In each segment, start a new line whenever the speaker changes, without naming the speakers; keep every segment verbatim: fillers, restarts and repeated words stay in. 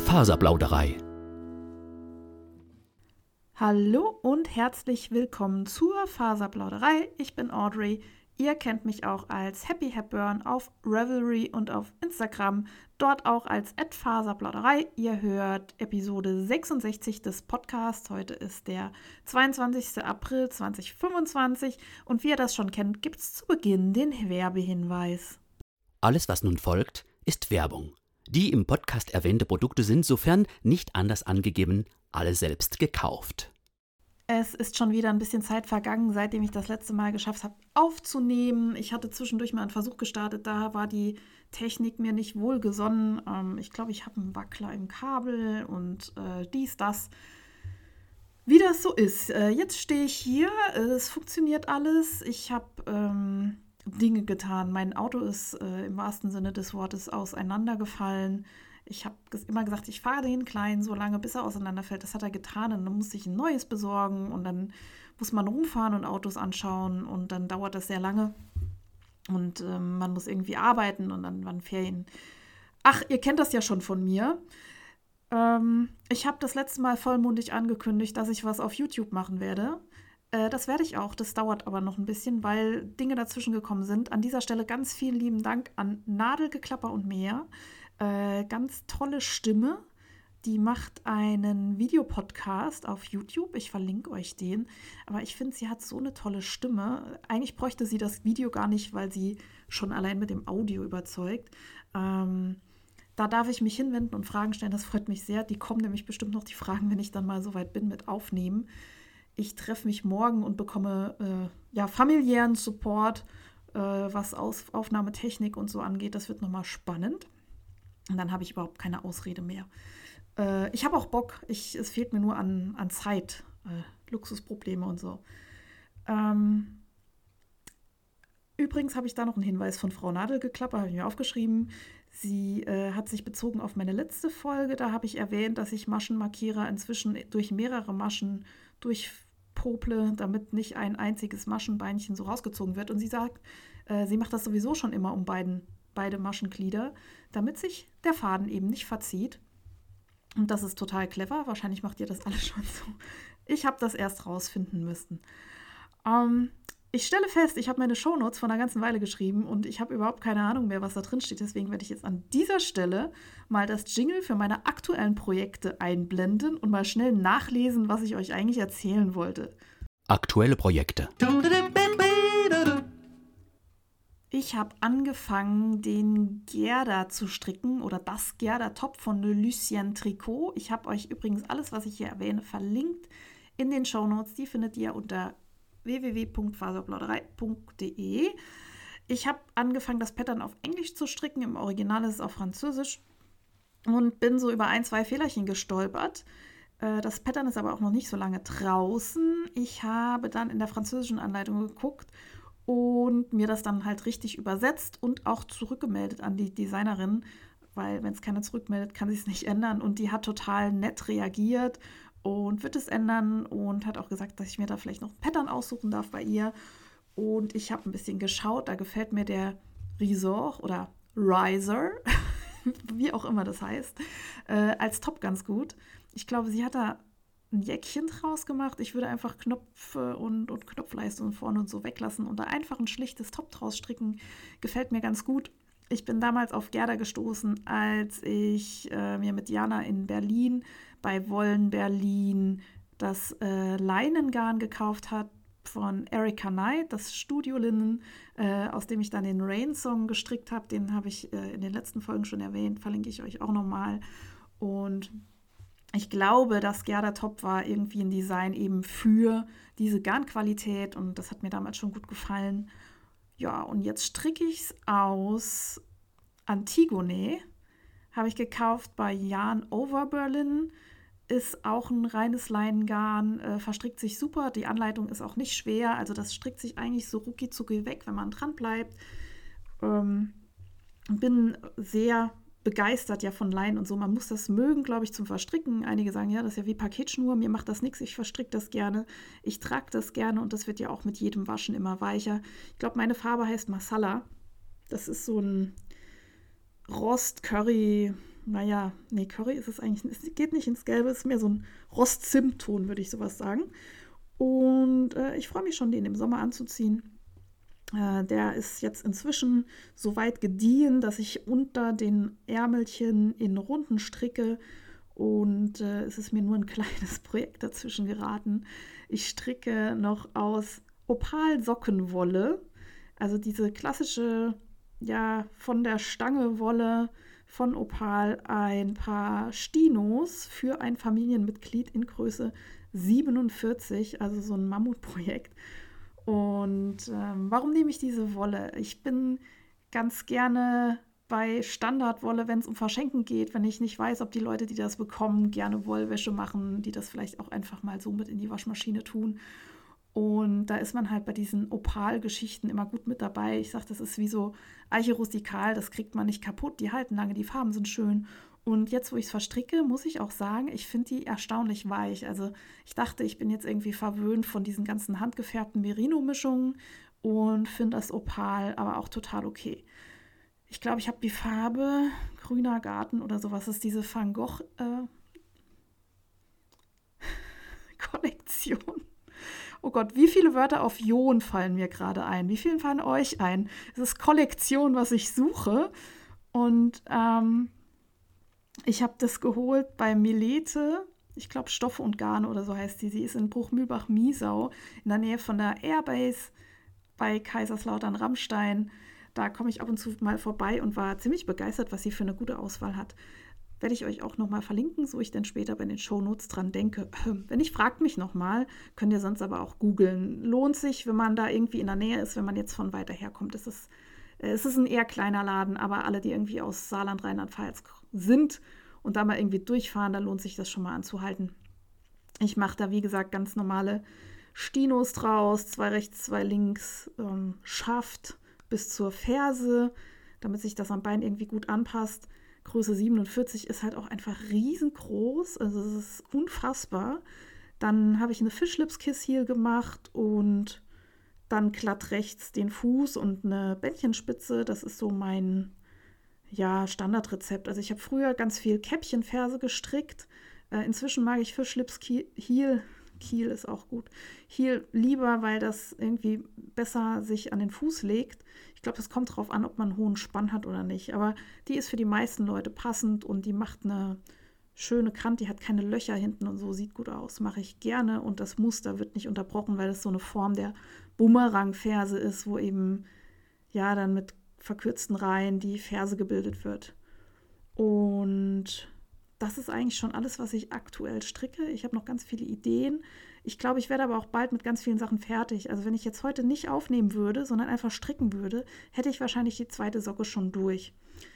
Faserplauderei.
Hallo und herzlich willkommen zur Faserplauderei. Ich bin Audrey. Ihr kennt mich auch als Happy Hepburn auf Revelry und auf Instagram, dort auch als at Faserplauderei. Ihr hört Episode sechsundsechzig des Podcasts. Heute ist der zweiundzwanzigster April zweitausendfünfundzwanzig und wie ihr das schon kennt, gibt es zu Beginn den Werbehinweis.
Alles, was nun folgt, ist Werbung. Die im Podcast erwähnte Produkte sind, sofern nicht anders angegeben, alle selbst gekauft.
Es ist schon wieder ein bisschen Zeit vergangen, seitdem ich das letzte Mal geschafft habe, aufzunehmen. Ich hatte zwischendurch mal einen Versuch gestartet, da war die Technik mir nicht wohlgesonnen. Ähm, ich glaube, ich habe einen Wackler im Kabel und äh, dies, das. Wie das so ist. Äh, jetzt stehe ich hier, es funktioniert alles. Ich habe ähm, Dinge getan. Mein Auto ist äh, im wahrsten Sinne des Wortes auseinandergefallen. Ich habe immer gesagt, ich fahre den Kleinen so lange, bis er auseinanderfällt. Das hat er getan und dann musste ich ein neues besorgen und dann muss man rumfahren und Autos anschauen und dann dauert das sehr lange und ähm, man muss irgendwie arbeiten und dann waren Ferien. Ach, ihr kennt das ja schon von mir. Ähm, ich habe das letzte Mal vollmundig angekündigt, dass ich was auf YouTube machen werde. Äh, das werde ich auch, das dauert aber noch ein bisschen, weil Dinge dazwischen gekommen sind. An dieser Stelle ganz vielen lieben Dank an Nadelgeklapper und mehr. Äh, ganz tolle Stimme, die macht einen Videopodcast auf YouTube, ich verlinke euch den, aber ich finde, sie hat so eine tolle Stimme. Eigentlich bräuchte sie das Video gar nicht, weil sie schon allein mit dem Audio überzeugt. Ähm, da darf ich mich hinwenden und Fragen stellen, das freut mich sehr. Die kommen nämlich bestimmt noch, die Fragen, wenn ich dann mal so weit bin mit Aufnehmen. Ich treffe mich morgen und bekomme äh, ja, familiären Support, äh, was Aus- Aufnahmetechnik und so angeht. Das wird nochmal spannend. Und dann habe ich überhaupt keine Ausrede mehr. Äh, ich habe auch Bock. Ich, es fehlt mir nur an, an Zeit. Äh, Luxusprobleme und so. Ähm, übrigens habe ich da noch einen Hinweis von Frau Nadelgeklapper, habe ich mir aufgeschrieben. Sie äh, hat sich bezogen auf meine letzte Folge. Da habe ich erwähnt, dass ich Maschenmarkierer inzwischen durch mehrere Maschen durchpople, damit nicht ein einziges Maschenbeinchen so rausgezogen wird. Und sie sagt, äh, sie macht das sowieso schon immer um beiden beide Maschenglieder, damit sich der Faden eben nicht verzieht. Und das ist total clever. Wahrscheinlich macht ihr das alle schon so. Ich habe das erst rausfinden müssen. Ähm, ich stelle fest, ich habe meine Shownotes vor einer ganzen Weile geschrieben und ich habe überhaupt keine Ahnung mehr, was da drin steht. Deswegen werde ich jetzt an dieser Stelle mal das Jingle für meine aktuellen Projekte einblenden und mal schnell nachlesen, was ich euch eigentlich erzählen wollte.
Aktuelle Projekte.
Ich habe angefangen, den Gerda zu stricken oder das Gerda-Top von Lucien Tricot. Ich habe euch übrigens alles, was ich hier erwähne, verlinkt in den Shownotes. Die findet ihr unter w w w punkt faserplauderei punkt d e. Ich habe angefangen, das Pattern auf Englisch zu stricken. Im Original ist es auf Französisch und bin so über ein, zwei Fehlerchen gestolpert. Das Pattern ist aber auch noch nicht so lange draußen. Ich habe dann in der französischen Anleitung geguckt und mir das dann halt richtig übersetzt und auch zurückgemeldet an die Designerin, weil wenn es keiner zurückmeldet, kann sie es nicht ändern. Und die hat total nett reagiert und wird es ändern und hat auch gesagt, dass ich mir da vielleicht noch ein Pattern aussuchen darf bei ihr. Und ich habe ein bisschen geschaut, da gefällt mir der Ressort oder Riser, wie auch immer das heißt, äh, als Top ganz gut. Ich glaube, sie hat da ein Jäckchen draus gemacht. Ich würde einfach Knöpfe und, und Knopfleistungen vorne und so weglassen und da einfach ein schlichtes Top draus stricken. Gefällt mir ganz gut. Ich bin damals auf Gerda gestoßen, als ich äh, mir mit Jana in Berlin bei Wollen Berlin das äh, Leinengarn gekauft habe von Erica Knight, das Studiolinnen, äh, aus dem ich dann den Rain-Song gestrickt habe. Den habe ich äh, in den letzten Folgen schon erwähnt, verlinke ich euch auch nochmal. Und ich glaube, das Gerda Top war irgendwie ein Design eben für diese Garnqualität und das hat mir damals schon gut gefallen. Ja, und jetzt stricke ich es aus Antigone. Habe ich gekauft bei Yarn Over Berlin. Ist auch ein reines Leinengarn, äh, verstrickt sich super. Die Anleitung ist auch nicht schwer. Also das strickt sich eigentlich so rucki-zucki weg, wenn man dran bleibt. Ähm, bin sehr begeistert ja von Leinen und so. Man muss das mögen, glaube ich, zum Verstricken. Einige sagen, ja, das ist ja wie Paketschnur. Mir macht das nichts. Ich verstricke das gerne. Ich trage das gerne und das wird ja auch mit jedem Waschen immer weicher. Ich glaube, meine Farbe heißt Masala. Das ist so ein Rost, Curry, naja, nee, Curry ist es eigentlich, es geht nicht ins Gelbe, es ist mehr so ein Rost-Zimt-Ton, würde ich sowas sagen. Und äh, ich freue mich schon, den im Sommer anzuziehen. Äh, der ist jetzt inzwischen so weit gediehen, dass ich unter den Ärmelchen in Runden stricke. Und äh, es ist mir nur ein kleines Projekt dazwischen geraten. Ich stricke noch aus Opal-Sockenwolle, also diese klassische, ja, von der Stange Wolle von Opal, ein paar Stinos für ein Familienmitglied in Größe siebenundvierzig, also so ein Mammutprojekt. Und ähm, warum nehme ich diese Wolle? Ich bin ganz gerne bei Standardwolle, wenn es um Verschenken geht, wenn ich nicht weiß, ob die Leute, die das bekommen, gerne Wollwäsche machen, die das vielleicht auch einfach mal so mit in die Waschmaschine tun. Und da ist man halt bei diesen Opal-Geschichten immer gut mit dabei. Ich sage, das ist wie so Eiche rustikal, das kriegt man nicht kaputt, die halten lange, die Farben sind schön. Und jetzt, wo ich es verstricke, muss ich auch sagen, ich finde die erstaunlich weich. Also ich dachte, ich bin jetzt irgendwie verwöhnt von diesen ganzen handgefärbten Merino-Mischungen und finde das Opal aber auch total okay. Ich glaube, ich habe die Farbe Grüner Garten oder sowas, das ist diese Van Gogh äh, Kollektion. Oh Gott, wie viele Wörter auf Ion fallen mir gerade ein? Wie viele fallen euch ein? Es ist Kollektion, was ich suche. Und ähm, ich habe das geholt bei Milete. Ich glaube, Stoffe und Garne oder so heißt die. Sie ist in Bruchmühlbach-Miesau in der Nähe von der Airbase bei Kaiserslautern-Rammstein. Da komme ich ab und zu mal vorbei und war ziemlich begeistert, was sie für eine gute Auswahl hat. Werde ich euch auch nochmal verlinken, so ich dann später bei den Shownotes dran denke. Wenn nicht, fragt mich nochmal. Könnt ihr sonst aber auch googeln. Lohnt sich, wenn man da irgendwie in der Nähe ist, wenn man jetzt von weiter her kommt. Es ist, es ist ein eher kleiner Laden, aber alle, die irgendwie aus Saarland, Rheinland-Pfalz sind und da mal irgendwie durchfahren, da lohnt sich das schon mal anzuhalten. Ich mache da, wie gesagt, ganz normale Stinos draus, zwei rechts, zwei links, ähm, Schaft bis zur Ferse, damit sich das am Bein irgendwie gut anpasst. Größe siebenundvierzig ist halt auch einfach riesengroß, also es ist unfassbar. Dann habe ich eine Fischlips-Kiss Heel gemacht und dann glatt rechts den Fuß und eine Bändchenspitze. Das ist so mein ja, Standardrezept. Also ich habe früher ganz viel Käppchenferse gestrickt. Äh, inzwischen mag ich Fischlips-Heel, Kiel ist auch gut, Heel lieber, weil das irgendwie besser sich an den Fuß legt. Ich glaube, es kommt darauf an, ob man einen hohen Spann hat oder nicht. Aber die ist für die meisten Leute passend und die macht eine schöne Kante. Die hat keine Löcher hinten und so, sieht gut aus. Mache ich gerne und das Muster wird nicht unterbrochen, weil es so eine Form der Bumerang-Ferse ist, wo eben ja dann mit verkürzten Reihen die Ferse gebildet wird. Und das ist eigentlich schon alles, was ich aktuell stricke. Ich habe noch ganz viele Ideen. Ich glaube, ich werde aber auch bald mit ganz vielen Sachen fertig. Also wenn ich jetzt heute nicht aufnehmen würde, sondern einfach stricken würde, hätte ich wahrscheinlich die zweite Socke schon durch.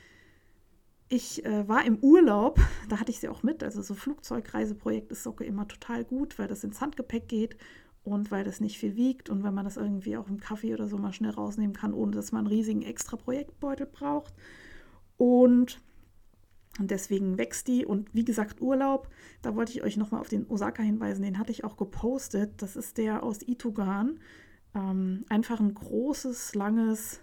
Ich äh, war im Urlaub, da hatte ich sie auch mit. Also so Flugzeugreiseprojekt ist Socke immer total gut, weil das ins Handgepäck geht und weil das nicht viel wiegt und wenn man das irgendwie auch im Kaffee oder so mal schnell rausnehmen kann, ohne dass man einen riesigen extra Projektbeutel braucht. Und Und deswegen wächst die. Und wie gesagt, Urlaub, da wollte ich euch nochmal auf den Osaka hinweisen. Den hatte ich auch gepostet. Das ist der aus Itogarn. Ähm, einfach ein großes, langes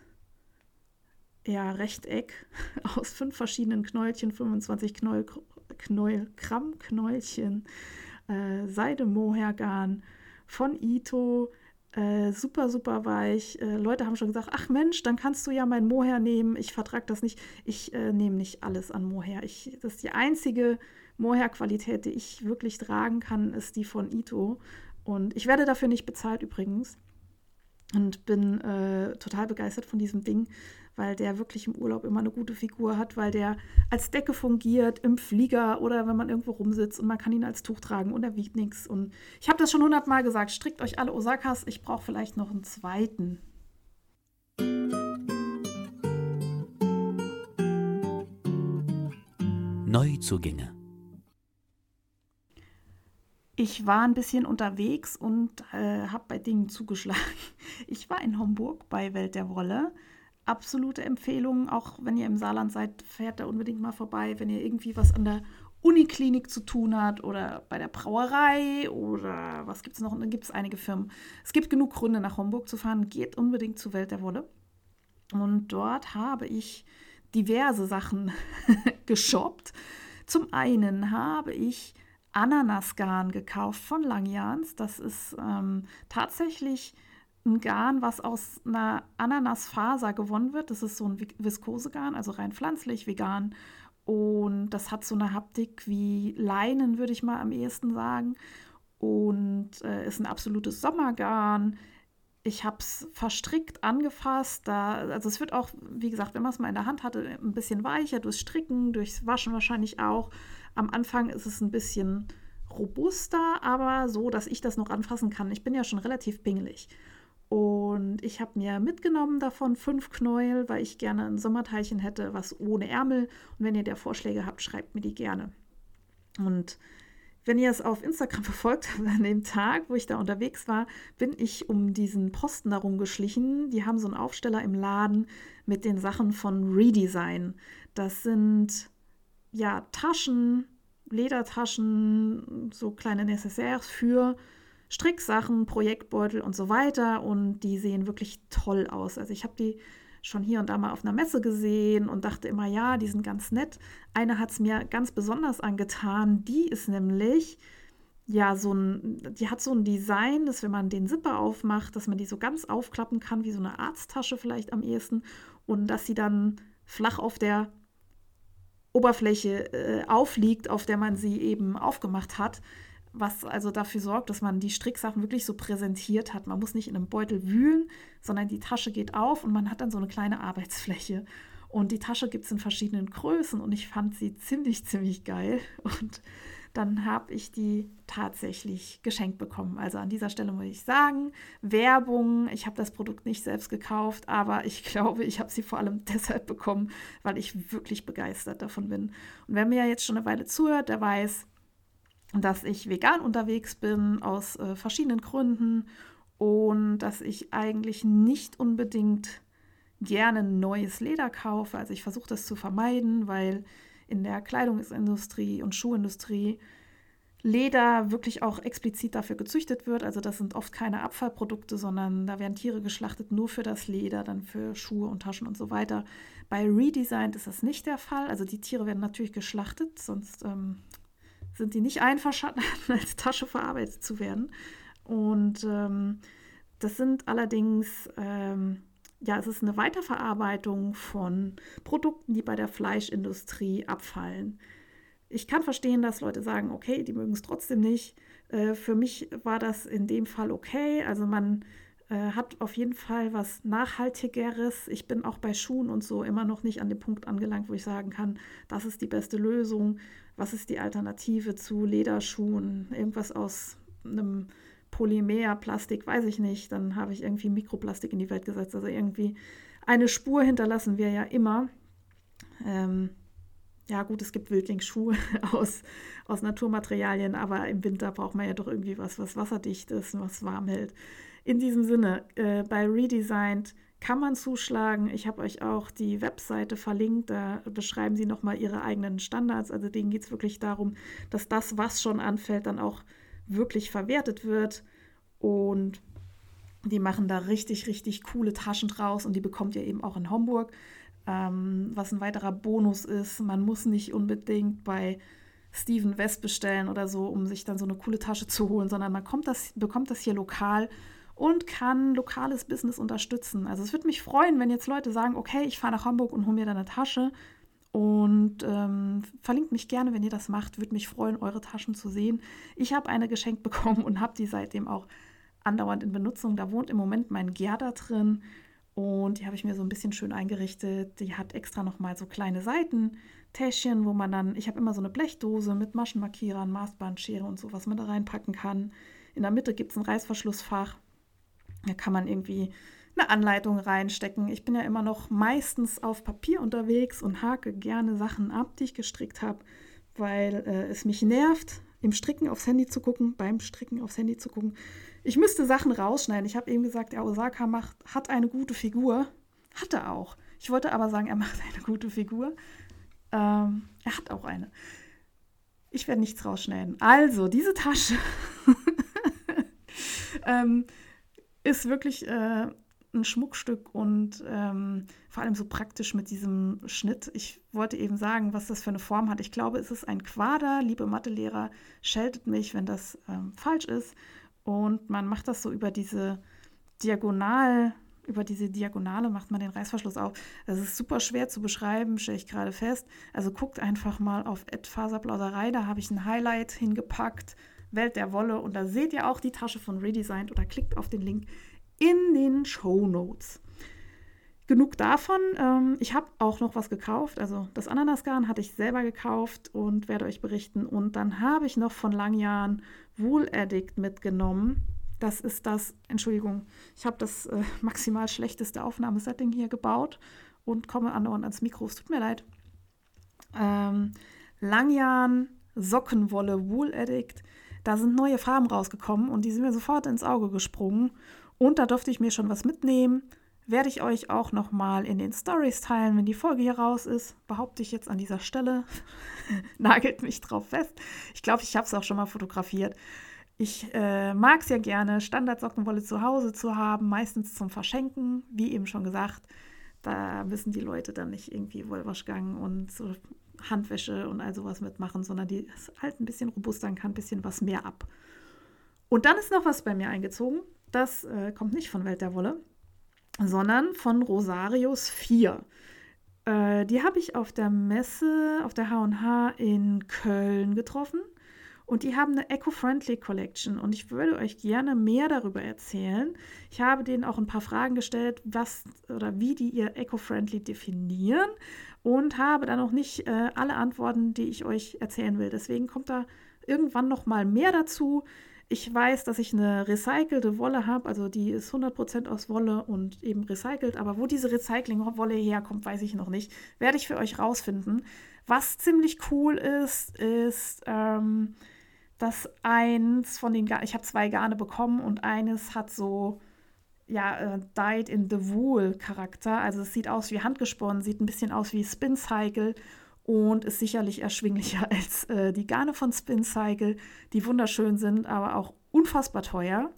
ja, Rechteck aus fünf verschiedenen Knäulchen, fünfundzwanzig Knäuel, Knäuel, Gramm-Knäulchen, äh, Seide-Mohair-Garn von Ito. Äh, super, super weich. Äh, Leute haben schon gesagt, ach Mensch, dann kannst du ja mein Mohair nehmen. Ich vertrage das nicht. Ich äh, nehme nicht alles an Mohair. Ich, das ist die einzige Mohair-Qualität, die ich wirklich tragen kann, ist die von Ito. Und ich werde dafür nicht bezahlt übrigens. Und bin äh, total begeistert von diesem Ding, weil der wirklich im Urlaub immer eine gute Figur hat, weil der als Decke fungiert im Flieger oder wenn man irgendwo rumsitzt und man kann ihn als Tuch tragen und er wiegt nichts. Und ich habe das schon hundertmal gesagt, strickt euch alle Osakas, ich brauche vielleicht noch einen zweiten.
Neuzugänge.
Ich war ein bisschen unterwegs und äh, habe bei Dingen zugeschlagen. Ich war in Homburg bei Welt der Wolle. Absolute Empfehlung, auch wenn ihr im Saarland seid, fährt da unbedingt mal vorbei, wenn ihr irgendwie was an der Uniklinik zu tun habt oder bei der Brauerei oder was gibt es noch? Und dann gibt es einige Firmen. Es gibt genug Gründe, nach Homburg zu fahren. Geht unbedingt zu Welt der Wolle. Und dort habe ich diverse Sachen geshoppt. Zum einen habe ich Ananasgarn gekauft von Langjans. Das ist ähm, tatsächlich ein Garn, was aus einer Ananasfaser gewonnen wird. Das ist so ein Viskosegarn, also rein pflanzlich, vegan. Und das hat so eine Haptik wie Leinen, würde ich mal am ehesten sagen. Und äh, ist ein absolutes Sommergarn. Ich habe es verstrickt, angefasst. Da, also es wird auch, wie gesagt, wenn man es mal in der Hand hatte, ein bisschen weicher durchs Stricken, durchs Waschen wahrscheinlich auch. Am Anfang ist es ein bisschen robuster, aber so, dass ich das noch anfassen kann. Ich bin ja schon relativ pingelig. Und ich habe mir mitgenommen davon fünf Knäuel, weil ich gerne ein Sommerteilchen hätte, was ohne Ärmel. Und wenn ihr da Vorschläge habt, schreibt mir die gerne. Und wenn ihr es auf Instagram verfolgt habt, an dem Tag, wo ich da unterwegs war, bin ich um diesen Posten darum geschlichen. Die haben so einen Aufsteller im Laden mit den Sachen von Redesign. Das sind ja Taschen, Ledertaschen, so kleine Necessaires für Stricksachen, Projektbeutel und so weiter. Und die sehen wirklich toll aus. Also ich habe die schon hier und da mal auf einer Messe gesehen und dachte immer, ja, die sind ganz nett. Eine hat es mir ganz besonders angetan. Die ist nämlich, ja, so ein, die hat so ein Design, dass wenn man den Zipper aufmacht, dass man die so ganz aufklappen kann, wie so eine Arzttasche vielleicht am ehesten. Und dass sie dann flach auf der Oberfläche äh, aufliegt, auf der man sie eben aufgemacht hat. Was also dafür sorgt, dass man die Stricksachen wirklich so präsentiert hat. Man muss nicht in einem Beutel wühlen, sondern die Tasche geht auf und man hat dann so eine kleine Arbeitsfläche. Und die Tasche gibt es in verschiedenen Größen und ich fand sie ziemlich, ziemlich geil. Und dann habe ich die tatsächlich geschenkt bekommen. Also an dieser Stelle muss ich sagen, Werbung, ich habe das Produkt nicht selbst gekauft, aber ich glaube, ich habe sie vor allem deshalb bekommen, weil ich wirklich begeistert davon bin. Und wer mir jetzt schon eine Weile zuhört, der weiß, dass ich vegan unterwegs bin, aus äh, verschiedenen Gründen und dass ich eigentlich nicht unbedingt gerne neues Leder kaufe. Also ich versuche das zu vermeiden, weil in der Kleidungsindustrie und Schuhindustrie Leder wirklich auch explizit dafür gezüchtet wird. Also das sind oft keine Abfallprodukte, sondern da werden Tiere geschlachtet nur für das Leder, dann für Schuhe und Taschen und so weiter. Bei Redesigned ist das nicht der Fall. Also die Tiere werden natürlich geschlachtet, sonst ähm, sind die nicht einverstanden, als Tasche verarbeitet zu werden. Und ähm, das sind allerdings, ähm, ja, es ist eine Weiterverarbeitung von Produkten, die bei der Fleischindustrie abfallen. Ich kann verstehen, dass Leute sagen, okay, die mögen es trotzdem nicht. Äh, für mich war das in dem Fall okay. Also man äh, hat auf jeden Fall was Nachhaltigeres. Ich bin auch bei Schuhen und so immer noch nicht an dem Punkt angelangt, wo ich sagen kann, das ist die beste Lösung. Was ist die Alternative zu Lederschuhen? Irgendwas aus einem Polymer, Plastik, weiß ich nicht. Dann habe ich irgendwie Mikroplastik in die Welt gesetzt. Also irgendwie eine Spur hinterlassen wir ja immer. Ähm, ja gut, es gibt Wildlingsschuhe aus, aus Naturmaterialien, aber im Winter braucht man ja doch irgendwie was, was wasserdicht ist und was warm hält. In diesem Sinne, äh, bei Redesigned kann man zuschlagen. Ich habe euch auch die Webseite verlinkt, da beschreiben sie nochmal ihre eigenen Standards. Also denen geht es wirklich darum, dass das, was schon anfällt, dann auch wirklich verwertet wird. Und die machen da richtig, richtig coole Taschen draus und die bekommt ihr eben auch in Homburg. Ähm, was ein weiterer Bonus ist, man muss nicht unbedingt bei Steven West bestellen oder so, um sich dann so eine coole Tasche zu holen, sondern man kommt das, bekommt das hier lokal und kann lokales Business unterstützen. Also es würde mich freuen, wenn jetzt Leute sagen, okay, ich fahre nach Hamburg und hole mir da eine Tasche und ähm, verlinkt mich gerne, wenn ihr das macht. Würde mich freuen, eure Taschen zu sehen. Ich habe eine geschenkt bekommen und habe die seitdem auch andauernd in Benutzung. Da wohnt im Moment mein Gerda drin und die habe ich mir so ein bisschen schön eingerichtet. Die hat extra nochmal so kleine Seitentäschchen, wo man dann, ich habe immer so eine Blechdose mit Maschenmarkierern, Maßbandschere und so, was man da reinpacken kann. In der Mitte gibt es ein Reißverschlussfach. Da kann man irgendwie eine Anleitung reinstecken. Ich bin ja immer noch meistens auf Papier unterwegs und hake gerne Sachen ab, die ich gestrickt habe, weil äh, es mich nervt, im Stricken aufs Handy zu gucken, beim Stricken aufs Handy zu gucken. Ich müsste Sachen rausschneiden. Ich habe eben gesagt, der Osaka macht, hat eine gute Figur. Hat er auch. Ich wollte aber sagen, er macht eine gute Figur. Ähm, er hat auch eine. Ich werde nichts rausschneiden. Also, diese Tasche ähm, ist wirklich äh, ein Schmuckstück und ähm, vor allem so praktisch mit diesem Schnitt. Ich wollte eben sagen, was das für eine Form hat. Ich glaube, es ist ein Quader. Liebe Mathelehrer, scheltet mich, wenn das ähm, falsch ist. Und man macht das so über diese Diagonal, über diese Diagonale macht man den Reißverschluss auf. Das ist super schwer zu beschreiben, stelle ich gerade fest. Also guckt einfach mal auf Faserplauderei, da habe ich ein Highlight hingepackt, Welt der Wolle. Und da seht ihr auch die Tasche von Redesigned oder klickt auf den Link in den Shownotes. Genug davon. Ähm, ich habe auch noch was gekauft. Also das Ananasgarn hatte ich selber gekauft und werde euch berichten. Und dann habe ich noch von Langjahren Wool Addict mitgenommen. Das ist das, Entschuldigung, ich habe das äh, maximal schlechteste Aufnahmesetting hier gebaut und komme andauernd ans Mikro. Es tut mir leid. Ähm, Langjahren Sockenwolle Wool Addict. Da sind neue Farben rausgekommen und die sind mir sofort ins Auge gesprungen. Und da durfte ich mir schon was mitnehmen. Werde ich euch auch nochmal in den Stories teilen, wenn die Folge hier raus ist. Behaupte ich jetzt an dieser Stelle. Nagelt mich drauf fest. Ich glaube, ich habe es auch schon mal fotografiert. Ich äh, mag es ja gerne, Standardsockenwolle zu Hause zu haben, meistens zum Verschenken. Wie eben schon gesagt, da müssen die Leute dann nicht irgendwie Wollwaschgang und so Handwäsche und all sowas mitmachen, sondern die ist halt ein bisschen robuster und kann ein bisschen was mehr ab. Und dann ist noch was bei mir eingezogen. Das äh, kommt nicht von Welt der Wolle, sondern von Rosarius vier. Äh, die habe ich auf der Messe, auf der H und H in Köln getroffen. Und die haben eine Eco-Friendly Collection und ich würde euch gerne mehr darüber erzählen. Ich habe denen auch ein paar Fragen gestellt, was oder wie die ihr Eco-Friendly definieren und habe dann noch nicht äh, alle Antworten, die ich euch erzählen will. Deswegen kommt da irgendwann noch mal mehr dazu. Ich weiß, dass ich eine recycelte Wolle habe, also die ist hundert Prozent aus Wolle und eben recycelt, aber wo diese Recycling-Wolle herkommt, weiß ich noch nicht. Werde ich für euch rausfinden. Was ziemlich cool ist, ist... Ähm, dass eins von den Garnen, ich habe zwei Garne bekommen und eines hat so, ja, äh, Dyed in the Wool Charakter. Also es sieht aus wie handgesponnen, sieht ein bisschen aus wie Spin Cycle und ist sicherlich erschwinglicher als äh, die Garne von Spin Cycle, die wunderschön sind, aber auch unfassbar teuer.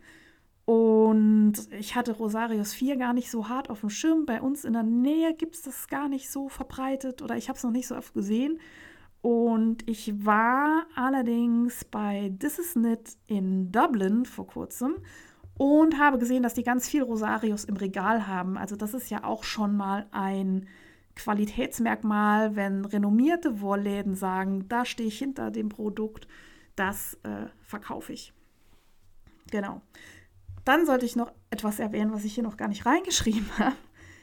Und ich hatte Rosarius vier gar nicht so hart auf dem Schirm. Bei uns in der Nähe gibt es das gar nicht so verbreitet oder ich habe es noch nicht so oft gesehen. Und ich war allerdings bei This Is Knit in Dublin vor kurzem und habe gesehen, dass die ganz viel Rosarius im Regal haben. Also das ist ja auch schon mal ein Qualitätsmerkmal, wenn renommierte Wollläden sagen, da stehe ich hinter dem Produkt, das äh, verkaufe ich. Genau. Dann sollte ich noch etwas erwähnen, was ich hier noch gar nicht reingeschrieben habe.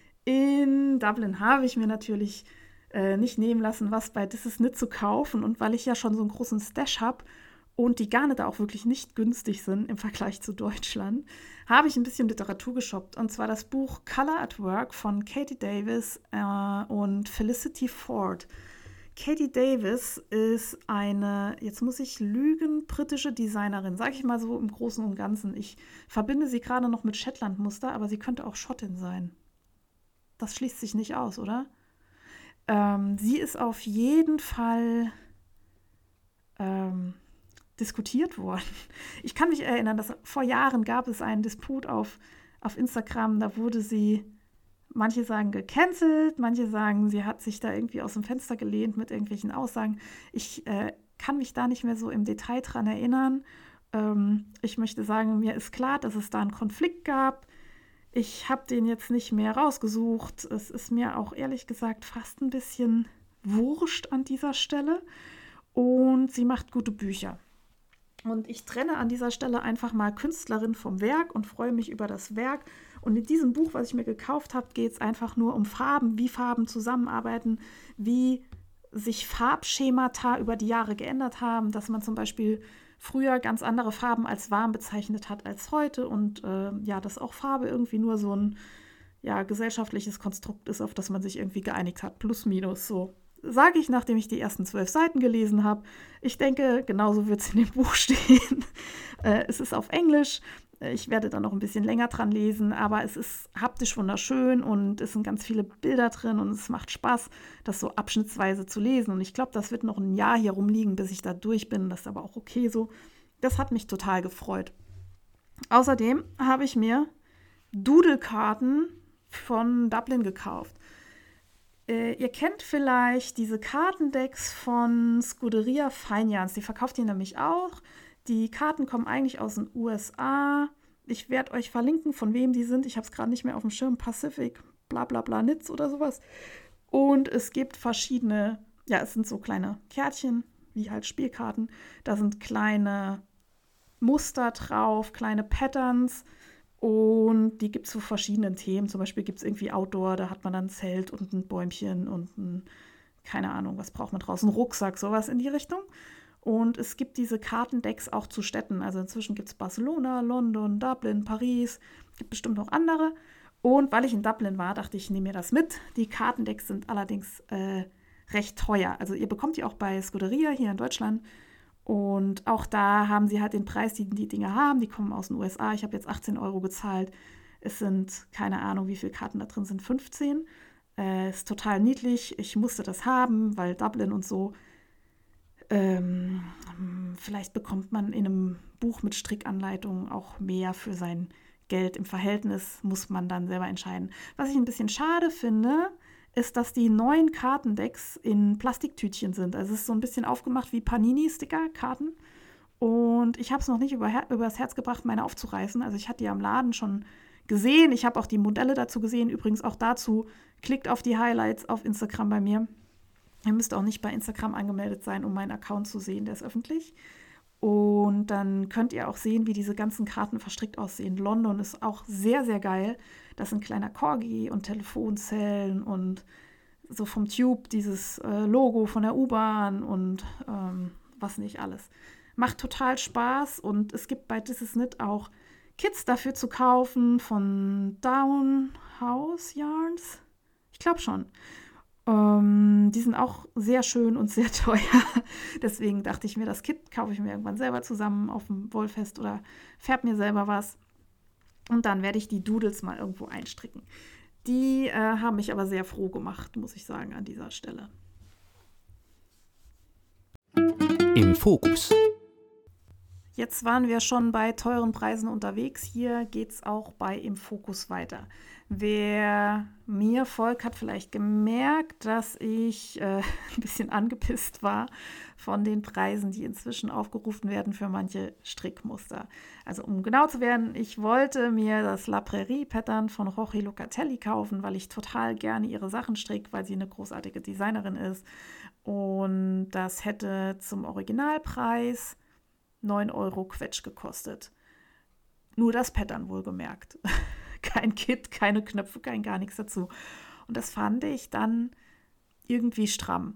In Dublin habe ich mir natürlich Äh, nicht nehmen lassen, was bei This Is Knit zu kaufen. Und weil ich ja schon so einen großen Stash habe und die Garne da auch wirklich nicht günstig sind im Vergleich zu Deutschland, habe ich ein bisschen Literatur geshoppt. Und zwar das Buch Color at Work von Katie Davis äh, und Felicity Ford. Katie Davis ist eine, jetzt muss ich lügen, britische Designerin, sage ich mal so im Großen und Ganzen. Ich verbinde sie gerade noch mit Shetland-Muster, aber sie könnte auch Schottin sein. Das schließt sich nicht aus, oder? Ähm, sie ist auf jeden Fall ähm, diskutiert worden. Ich kann mich erinnern, dass vor Jahren gab es einen Disput auf, auf Instagram, da wurde sie, manche sagen gecancelt, manche sagen, sie hat sich da irgendwie aus dem Fenster gelehnt mit irgendwelchen Aussagen. Ich äh, kann mich da nicht mehr so im Detail dran erinnern. Ähm, ich möchte sagen, mir ist klar, dass es da einen Konflikt gab. Ich habe den jetzt nicht mehr rausgesucht. Es ist mir auch ehrlich gesagt fast ein bisschen wurscht an dieser Stelle. Und sie macht gute Bücher. Und ich trenne an dieser Stelle einfach mal Künstlerin vom Werk und freue mich über das Werk. Und in diesem Buch, was ich mir gekauft habe, geht es einfach nur um Farben, wie Farben zusammenarbeiten, wie sich Farbschemata über die Jahre geändert haben, dass man zum Beispiel früher ganz andere Farben als warm bezeichnet hat als heute und äh, ja, dass auch Farbe irgendwie nur so ein ja, gesellschaftliches Konstrukt ist, auf das man sich irgendwie geeinigt hat, plus minus, so sage ich, nachdem ich die ersten zwölf Seiten gelesen habe. Ich denke, genauso wird es in dem Buch stehen. äh, es ist auf Englisch, ich werde da noch ein bisschen länger dran lesen, aber es ist haptisch wunderschön und es sind ganz viele Bilder drin und es macht Spaß, das so abschnittsweise zu lesen. Und ich glaube, das wird noch ein Jahr hier rumliegen, bis ich da durch bin. Das ist aber auch okay so. Das hat mich total gefreut. Außerdem habe ich mir Doodle-Karten von Dublin gekauft. Äh, ihr kennt vielleicht diese Kartendecks von Scuderia Feinjans. Die verkauft ihr nämlich auch. Die Karten kommen eigentlich aus den U S A. Ich werde euch verlinken, von wem die sind. Ich habe es gerade nicht mehr auf dem Schirm. Pacific, bla bla bla, Nitz oder sowas. Und es gibt verschiedene, ja, es sind so kleine Kärtchen, wie halt Spielkarten. Da sind kleine Muster drauf, kleine Patterns. Und die gibt es zu verschiedenen Themen. Zum Beispiel gibt es irgendwie Outdoor, da hat man dann ein Zelt und ein Bäumchen und ein, keine Ahnung, was braucht man draußen, ein Rucksack, sowas in die Richtung. Und es gibt diese Kartendecks auch zu Städten. Also inzwischen gibt es Barcelona, London, Dublin, Paris, gibt bestimmt noch andere. Und weil ich in Dublin war, dachte ich, ich nehme mir das mit. Die Kartendecks sind allerdings äh, recht teuer. Also ihr bekommt die auch bei Scuderia hier in Deutschland. Und auch da haben sie halt den Preis, den die Dinge haben. Die kommen aus den U S A. Ich habe jetzt achtzehn Euro gezahlt. Es sind, keine Ahnung, wie viele Karten da drin sind, fünfzehn. Äh, ist total niedlich. Ich musste das haben, weil Dublin und so. Ähm, vielleicht bekommt man in einem Buch mit Strickanleitungen auch mehr für sein Geld. Im Verhältnis muss man dann selber entscheiden. Was ich ein bisschen schade finde, ist, dass die neuen Kartendecks in Plastiktütchen sind. Also es ist so ein bisschen aufgemacht wie Panini-Sticker-Karten. Und ich habe es noch nicht über, übers Herz gebracht, meine aufzureißen. Also ich hatte die am Laden schon gesehen. Ich habe auch die Modelle dazu gesehen. Übrigens auch dazu, klickt auf die Highlights auf Instagram bei mir. Ihr müsst auch nicht bei Instagram angemeldet sein, um meinen Account zu sehen, der ist öffentlich. Und dann könnt ihr auch sehen, wie diese ganzen Karten verstrickt aussehen. London ist auch sehr, sehr geil. Das sind kleiner Corgi und Telefonzellen und so vom Tube dieses äh, Logo von der U-Bahn und ähm, was nicht alles. Macht total Spaß und es gibt bei This Is Knit auch Kits dafür zu kaufen von Down House Yarns. Ich glaube schon. Ähm, die sind auch sehr schön und sehr teuer. Deswegen dachte ich mir, das Kit kaufe ich mir irgendwann selber zusammen auf dem Wollfest oder färbe mir selber was. Und dann werde ich die Doodles mal irgendwo einstricken. Die äh, haben mich aber sehr froh gemacht, muss ich sagen, an dieser Stelle.
Im Fokus.
Jetzt waren wir schon bei teuren Preisen unterwegs. Hier geht es auch bei Im Fokus weiter. Wer mir folgt, hat vielleicht gemerkt, dass ich äh, ein bisschen angepisst war von den Preisen, die inzwischen aufgerufen werden für manche Strickmuster. Also um genau zu werden, ich wollte mir das La Prairie Pattern von Rochi Locatelli kaufen, weil ich total gerne ihre Sachen stricke, weil sie eine großartige Designerin ist. Und das hätte zum Originalpreis neun Euro Quetsch gekostet. Nur das Pattern wohlgemerkt. Kein Kit, keine Knöpfe, kein gar nichts dazu. Und das fand ich dann irgendwie stramm.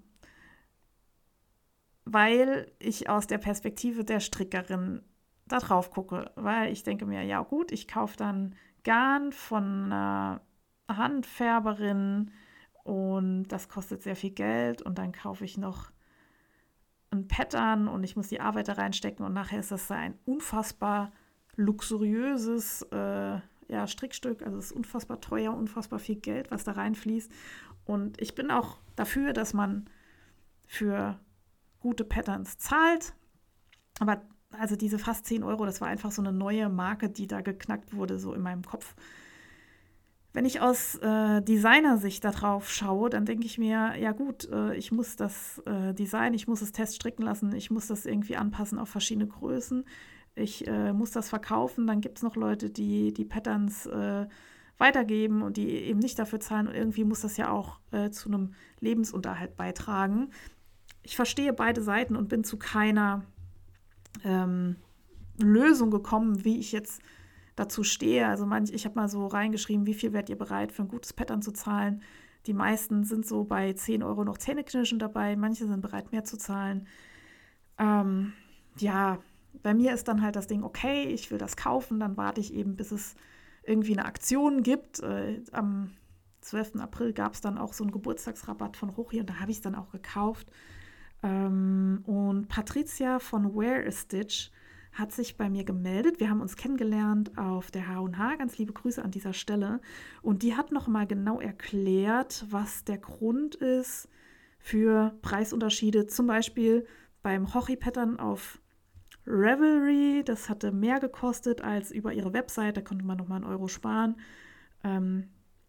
Weil ich aus der Perspektive der Strickerin da drauf gucke. Weil ich denke mir, ja gut, ich kaufe dann Garn von einer Handfärberin und das kostet sehr viel Geld und dann kaufe ich noch ein Pattern und ich muss die Arbeit da reinstecken und nachher ist das ein unfassbar luxuriöses äh, ja, Strickstück. Also es ist unfassbar teuer, unfassbar viel Geld, was da reinfließt. Und ich bin auch dafür, dass man für gute Patterns zahlt. Aber also diese fast zehn Euro, das war einfach so eine neue Marke, die da geknackt wurde, so in meinem Kopf. Wenn ich aus äh, Designersicht darauf schaue, dann denke ich mir, ja gut, äh, ich muss das äh, Design, ich muss es teststricken lassen, ich muss das irgendwie anpassen auf verschiedene Größen, ich äh, muss das verkaufen, dann gibt es noch Leute, die die Patterns äh, weitergeben und die eben nicht dafür zahlen und irgendwie muss das ja auch äh, zu einem Lebensunterhalt beitragen. Ich verstehe beide Seiten und bin zu keiner ähm, Lösung gekommen, wie ich jetzt dazu stehe. Also manch, ich habe mal so reingeschrieben, wie viel wärt ihr bereit für ein gutes Pattern zu zahlen. Die meisten sind so bei zehn Euro noch Zähneknirschen dabei, manche sind bereit, mehr zu zahlen. Ähm, ja, bei mir ist dann halt das Ding, okay, ich will das kaufen, dann warte ich eben, bis es irgendwie eine Aktion gibt. Äh, am zwölften April gab es dann auch so einen Geburtstagsrabatt von Rochi und da habe ich es dann auch gekauft. Ähm, und Patricia von Wear a Stitch hat sich bei mir gemeldet. Wir haben uns kennengelernt auf der H und H. Ganz liebe Grüße an dieser Stelle. Und die hat noch mal genau erklärt, was der Grund ist für Preisunterschiede. Zum Beispiel beim Rochi-Pattern auf Ravelry, das hatte mehr gekostet als über ihre Website, da konnte man nochmal einen Euro sparen. Ähm,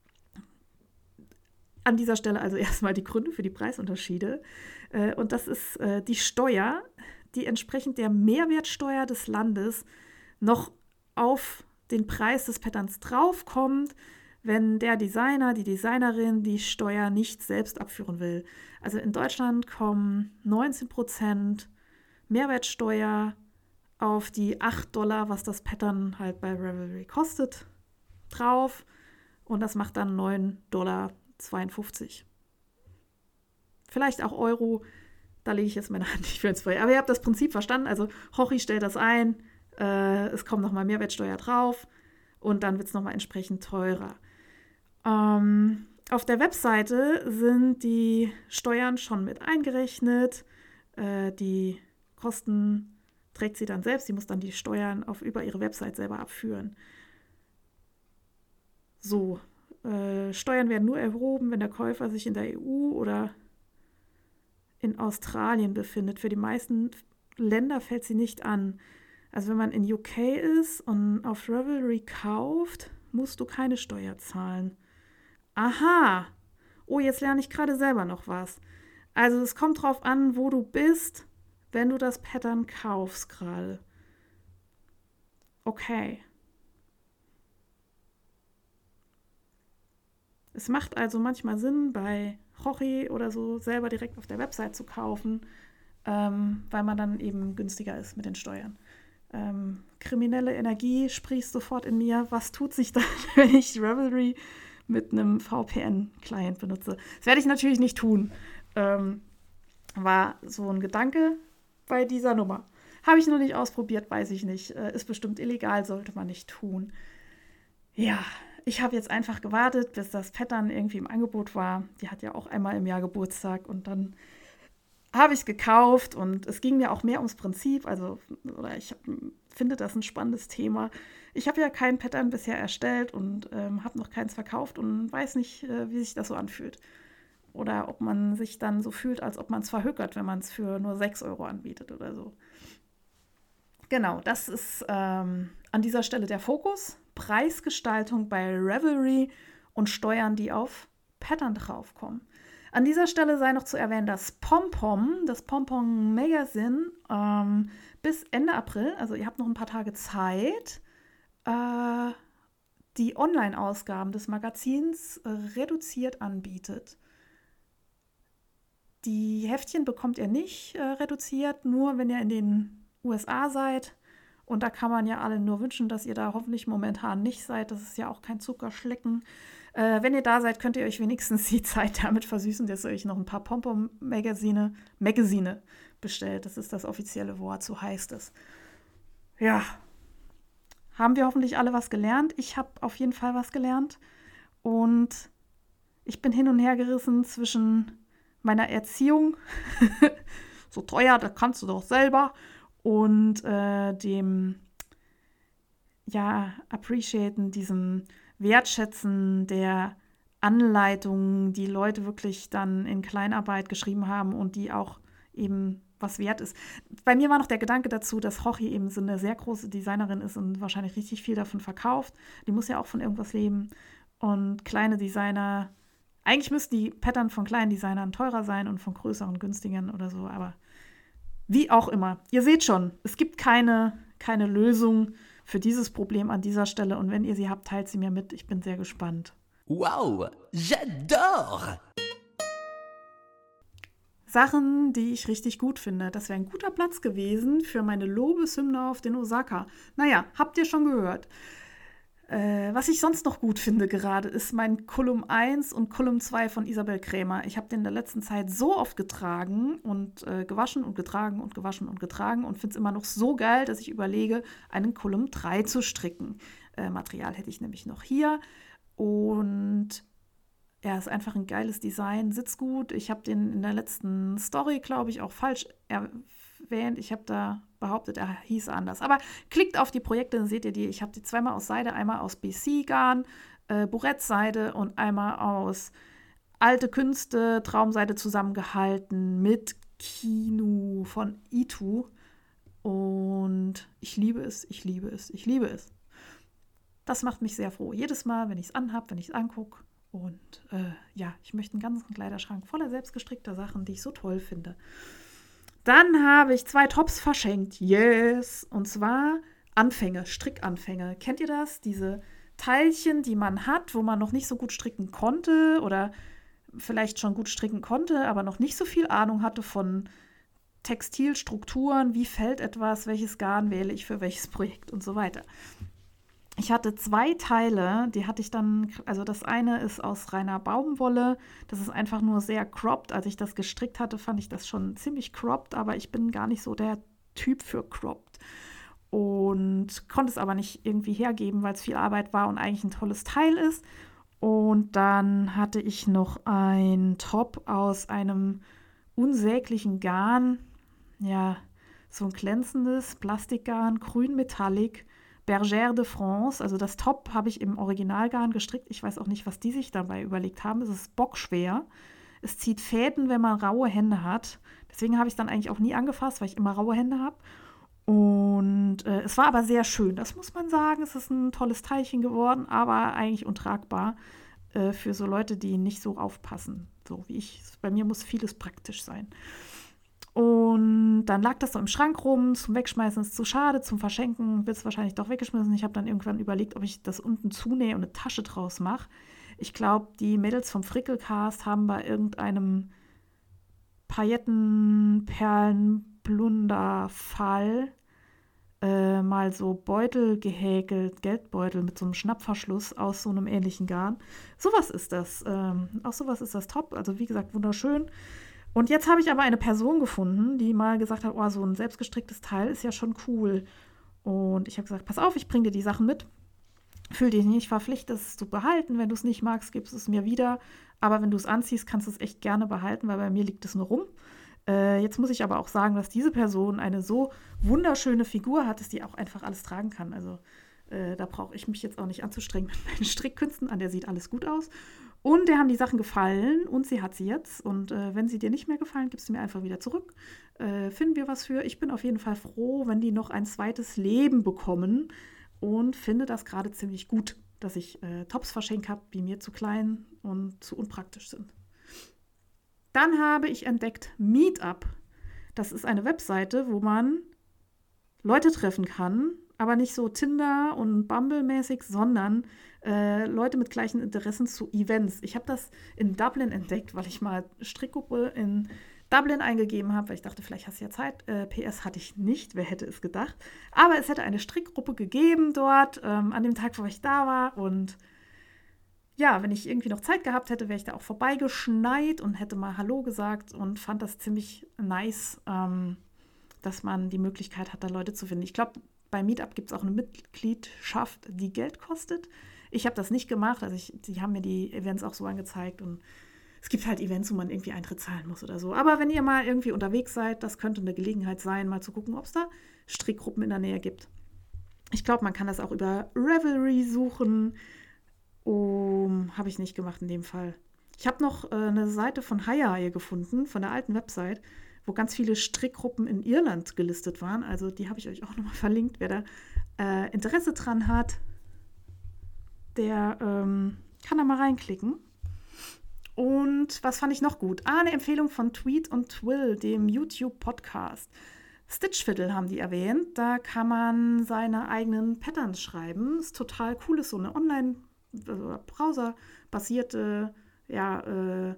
an dieser Stelle also erstmal die Gründe für die Preisunterschiede. Äh, und das ist äh, die Steuer, die entsprechend der Mehrwertsteuer des Landes noch auf den Preis des Patterns draufkommt, wenn der Designer, die Designerin die Steuer nicht selbst abführen will. Also in Deutschland kommen neunzehn Prozent Mehrwertsteuer auf die acht Dollar, was das Pattern halt bei Ravelry kostet, drauf. Und das macht dann neun Dollar zweiundfünfzig. Vielleicht auch Euro, da lege ich jetzt meine Hand nicht für ins Feuer. Aber ihr habt das Prinzip verstanden. Also Hochi stellt das ein, äh, es kommt nochmal Mehrwertsteuer drauf und dann wird es nochmal entsprechend teurer. Ähm, auf der Webseite sind die Steuern schon mit eingerechnet. Äh, die Kosten trägt sie dann selbst. Sie muss dann die Steuern auf über ihre Website selber abführen. So, äh, Steuern werden nur erhoben, wenn der Käufer sich in der E U oder in Australien befindet. Für die meisten Länder fällt sie nicht an. Also wenn man in U K ist und auf Ravelry kauft, musst du keine Steuer zahlen. Aha! Oh, jetzt lerne ich gerade selber noch was. Also es kommt drauf an, wo du bist, wenn du das Pattern kaufst gerade. Okay. Es macht also manchmal Sinn, bei Hochi oder so selber direkt auf der Website zu kaufen, ähm, weil man dann eben günstiger ist mit den Steuern. Ähm, kriminelle Energie sprießt sofort in mir. Was tut sich dann, wenn ich Ravelry mit einem V P N-Client benutze? Das werde ich natürlich nicht tun. Ähm, war so ein Gedanke bei dieser Nummer. Habe ich noch nicht ausprobiert, weiß ich nicht. Äh, ist bestimmt illegal, sollte man nicht tun. Ja, ich habe jetzt einfach gewartet, bis das Pattern irgendwie im Angebot war. Die hat ja auch einmal im Jahr Geburtstag und dann habe ich es gekauft und es ging mir auch mehr ums Prinzip. Also, oder ich hab, finde das ein spannendes Thema. Ich habe ja kein Pattern bisher erstellt und ähm, habe noch keins verkauft und weiß nicht, äh, wie sich das so anfühlt. Oder ob man sich dann so fühlt, als ob man es verhökert, wenn man es für nur sechs Euro anbietet oder so. Genau, das ist ähm, an dieser Stelle der Fokus. Preisgestaltung bei Ravelry und Steuern, die auf Pattern draufkommen. An dieser Stelle sei noch zu erwähnen, dass PomPom, das PomPom Magazine, ähm, bis Ende April, also ihr habt noch ein paar Tage Zeit, äh, die Online-Ausgaben des Magazins äh, reduziert anbietet. Die Heftchen bekommt ihr nicht äh, reduziert, nur wenn ihr in den U S A seid. Und da kann man ja alle nur wünschen, dass ihr da hoffentlich momentan nicht seid. Das ist ja auch kein Zuckerschlecken. Äh, wenn ihr da seid, könnt ihr euch wenigstens die Zeit damit versüßen, dass ihr euch noch ein paar PomPom-Magazine Magazine bestellt. Das ist das offizielle Wort, so heißt es. Ja, haben wir hoffentlich alle was gelernt. Ich habe auf jeden Fall was gelernt. Und ich bin hin und her gerissen zwischen meiner Erziehung, so teuer, das kannst du doch selber, und äh, dem, ja, appreciaten, diesem Wertschätzen der Anleitungen, die Leute wirklich dann in Kleinarbeit geschrieben haben und die auch eben was wert ist. Bei mir war noch der Gedanke dazu, dass Hochi eben so eine sehr große Designerin ist und wahrscheinlich richtig viel davon verkauft. Die muss ja auch von irgendwas leben. Und kleine Designer, eigentlich müssten die Pattern von kleinen Designern teurer sein und von größeren günstigeren oder so, aber wie auch immer. Ihr seht schon, es gibt keine, keine Lösung für dieses Problem an dieser Stelle. Und wenn ihr sie habt, teilt sie mir mit. Ich bin sehr gespannt.
Wow, j'adore!
Sachen, die ich richtig gut finde. Das wäre ein guter Platz gewesen für meine Lobeshymne auf den Osaka. Naja, habt ihr schon gehört. Äh, was ich sonst noch gut finde gerade, ist mein Kolumn eins und Kolumn zwei von Isabel Krämer. Ich habe den in der letzten Zeit so oft getragen und äh, gewaschen und getragen und gewaschen und getragen und finde es immer noch so geil, dass ich überlege, einen Kolumn drei zu stricken. Äh, Material hätte ich nämlich noch hier und er ist einfach ein geiles Design, sitzt gut. Ich habe den in der letzten Story, glaube ich, auch falsch erwähnt. Ich habe da behauptet, er hieß anders. Aber klickt auf die Projekte, dann seht ihr die. Ich habe die zweimal aus Seide, einmal aus B C-Garn, äh, Burettseide und einmal aus Alte Künste, Traumseide zusammengehalten mit Kinu von Itu. Und ich liebe es, ich liebe es, ich liebe es. Das macht mich sehr froh. Jedes Mal, wenn ich es anhabe, wenn ich es angucke. Und äh, ja, ich möchte einen ganzen Kleiderschrank voller selbstgestrickter Sachen, die ich so toll finde. Dann habe ich zwei Tops verschenkt. Yes! Und zwar Anfänge, Strickanfänge. Kennt ihr das? Diese Teilchen, die man hat, wo man noch nicht so gut stricken konnte oder vielleicht schon gut stricken konnte, aber noch nicht so viel Ahnung hatte von Textilstrukturen, wie fällt etwas, welches Garn wähle ich für welches Projekt und so weiter. Ich hatte zwei Teile, die hatte ich dann, also das eine ist aus reiner Baumwolle, das ist einfach nur sehr cropped. Als ich das gestrickt hatte, fand ich das schon ziemlich cropped, aber ich bin gar nicht so der Typ für cropped und konnte es aber nicht irgendwie hergeben, weil es viel Arbeit war und eigentlich ein tolles Teil ist. Und dann hatte ich noch ein Top aus einem unsäglichen Garn, ja, so ein glänzendes Plastikgarn, grün Metallic, Bergère de France, also das Top habe ich im Originalgarn gestrickt. Ich weiß auch nicht, was die sich dabei überlegt haben. Es ist bockschwer. Es zieht Fäden, wenn man raue Hände hat. Deswegen habe ich es dann eigentlich auch nie angefasst, weil ich immer raue Hände habe. Und äh, es war aber sehr schön. Das muss man sagen. Es ist ein tolles Teilchen geworden, aber eigentlich untragbar äh, für so Leute, die nicht so aufpassen. So wie ich. Bei mir muss vieles praktisch sein. Und dann lag das so im Schrank rum, zum Wegschmeißen ist zu schade, zum Verschenken wird es wahrscheinlich doch weggeschmissen. Ich habe dann irgendwann überlegt, ob ich das unten zunähe und eine Tasche draus mache. Ich glaube, die Mädels vom Frickelcast haben bei irgendeinem Paillettenperlenplunderfall äh, mal so Beutel gehäkelt, Geldbeutel mit so einem Schnappverschluss aus so einem ähnlichen Garn. Sowas ist das. Ähm, auch sowas ist das Top. Also wie gesagt, wunderschön. Und jetzt habe ich aber eine Person gefunden, die mal gesagt hat, oh, so ein selbstgestricktes Teil ist ja schon cool. Und ich habe gesagt, pass auf, ich bringe dir die Sachen mit. Fühl dich nicht verpflichtet, es zu behalten. Wenn du es nicht magst, gibst es mir wieder. Aber wenn du es anziehst, kannst du es echt gerne behalten, weil bei mir liegt es nur rum. Äh, jetzt muss ich aber auch sagen, dass diese Person eine so wunderschöne Figur hat, dass die auch einfach alles tragen kann. Also äh, da brauche ich mich jetzt auch nicht anzustrengen mit meinen Strickkünsten. An der sieht alles gut aus. Und der haben die Sachen gefallen und sie hat sie jetzt. Und äh, wenn sie dir nicht mehr gefallen, gibst du mir einfach wieder zurück. Äh, finden wir was für. Ich bin auf jeden Fall froh, wenn die noch ein zweites Leben bekommen und finde das gerade ziemlich gut, dass ich äh, Tops verschenkt habe, die mir zu klein und zu unpraktisch sind. Dann habe ich entdeckt Meetup. Das ist eine Webseite, wo man Leute treffen kann, aber nicht so Tinder und Bumble-mäßig, sondern äh, Leute mit gleichen Interessen zu Events. Ich habe das in Dublin entdeckt, weil ich mal Strickgruppe in Dublin eingegeben habe, weil ich dachte, vielleicht hast du ja Zeit. Äh, P S hatte ich nicht, wer hätte es gedacht. Aber es hätte eine Strickgruppe gegeben dort, ähm, an dem Tag, wo ich da war. Und ja, wenn ich irgendwie noch Zeit gehabt hätte, wäre ich da auch vorbeigeschneit und hätte mal Hallo gesagt und fand das ziemlich nice, ähm, dass man die Möglichkeit hat, da Leute zu finden. Ich glaube, bei Meetup gibt es auch eine Mitgliedschaft, die Geld kostet. Ich habe das nicht gemacht, also ich, die haben mir die Events auch so angezeigt und es gibt halt Events, wo man irgendwie Eintritt zahlen muss oder so. Aber wenn ihr mal irgendwie unterwegs seid, das könnte eine Gelegenheit sein, mal zu gucken, ob es da Strickgruppen in der Nähe gibt. Ich glaube, man kann das auch über Ravelry suchen. Um, habe ich nicht gemacht in dem Fall. Ich habe noch äh, eine Seite von Hiya gefunden, von der alten Website, wo ganz viele Strickgruppen in Irland gelistet waren. Also die habe ich euch auch nochmal verlinkt. Wer da äh, Interesse dran hat, der ähm, kann da mal reinklicken. Und was fand ich noch gut? Ah, eine Empfehlung von Tweet und Twill, dem YouTube-Podcast. Stitchfiddle haben die erwähnt. Da kann man seine eigenen Patterns schreiben. Ist total cool, ist so eine Online- also browserbasierte ja, äh,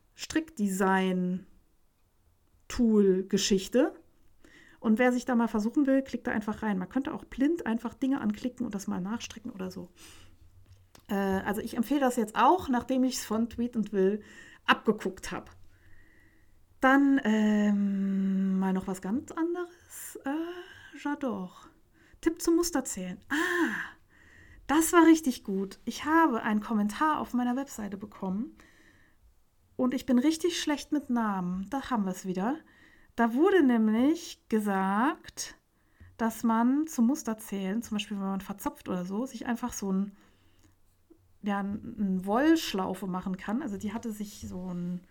Strickdesign-Tool-Geschichte. Und wer sich da mal versuchen will, klickt da einfach rein. Man könnte auch blind einfach Dinge anklicken und das mal nachstricken oder so. Äh, also ich empfehle das jetzt auch, nachdem ich es von Tweet und Will abgeguckt habe. Dann ähm, mal noch was ganz anderes. Äh, J'adore. Tipp zum Musterzählen. Ah, das war richtig gut. Ich habe einen Kommentar auf meiner Webseite bekommen und ich bin richtig schlecht mit Namen. Da haben wir es wieder. Da wurde nämlich gesagt, dass man zum Musterzählen, zum Beispiel wenn man verzopft oder so, sich einfach so ein, ja, eine Wollschlaufe machen kann. Also die hatte sich so ein